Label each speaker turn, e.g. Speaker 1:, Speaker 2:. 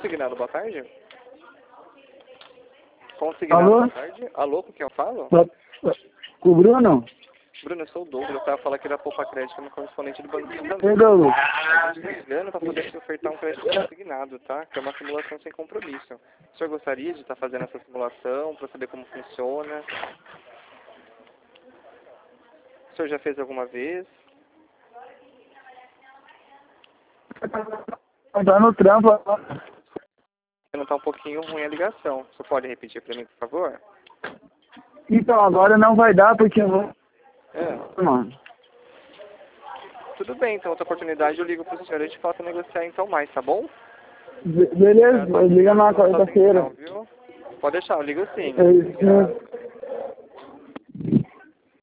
Speaker 1: Consignado, boa tarde. Consignado,
Speaker 2: Alô?
Speaker 1: boa tarde. Alô, com quem eu falo?
Speaker 2: Com o Bruno?
Speaker 1: Bruno, eu sou o Douglas, eu tava falando aqui da Poupa Crédito, meu correspondente do Banco
Speaker 2: Ei,
Speaker 1: Santander.
Speaker 2: Douglas.
Speaker 1: A gente tá ligando para poder te ofertar um crédito consignado, tá? Que é uma simulação sem compromisso. O senhor gostaria de estar fazendo essa simulação para saber como funciona? O senhor já fez alguma vez?
Speaker 2: Tá no trampo.
Speaker 1: Não tá um pouquinho ruim a ligação. Você pode repetir para mim, por favor?
Speaker 2: Então, agora não vai dar porque eu vou... Mano.
Speaker 1: Tudo bem, então outra oportunidade eu ligo pro senhor e a gente possa negociar então mais, tá bom?
Speaker 2: Beleza, liga na quarta-feira.
Speaker 1: Viu? Pode deixar, eu ligo sim.
Speaker 2: É isso, né?